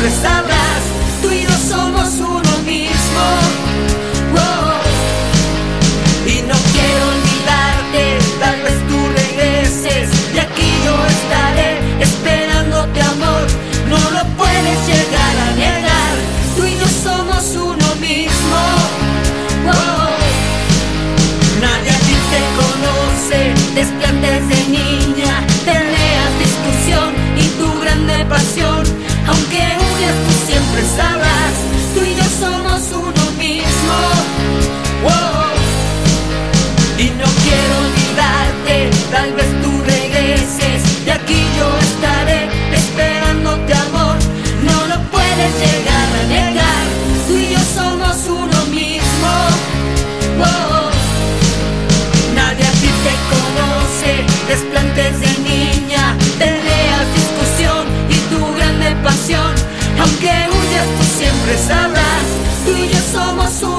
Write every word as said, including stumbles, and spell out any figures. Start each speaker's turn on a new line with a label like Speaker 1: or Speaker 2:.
Speaker 1: siempre sabrás, tú y yo somos uno mismo. Oh. Y no quiero olvidarte, tal vez tú regreses y aquí yo estaré esperándote, amor. No lo puedes llegar a negar, tú y yo somos uno mismo. Oh. Nadie aquí te conoce, desplantes de niña, peleas, discusión y tu grande pasión. Aunque huyas tú siempre sabrás, tú y yo somos uno mismo. Oh. Y no quiero olvidarte, tal vez tú regreses y aquí yo estaré esperándote, amor. No lo puedes llegar a negar, tú y yo somos uno mismo. Oh. Nadie aquí te conoce, desplantes de niña, peleas, discusión y tu grande pasión. Aunque huyas tú siempre sabrás, tú y yo somos uno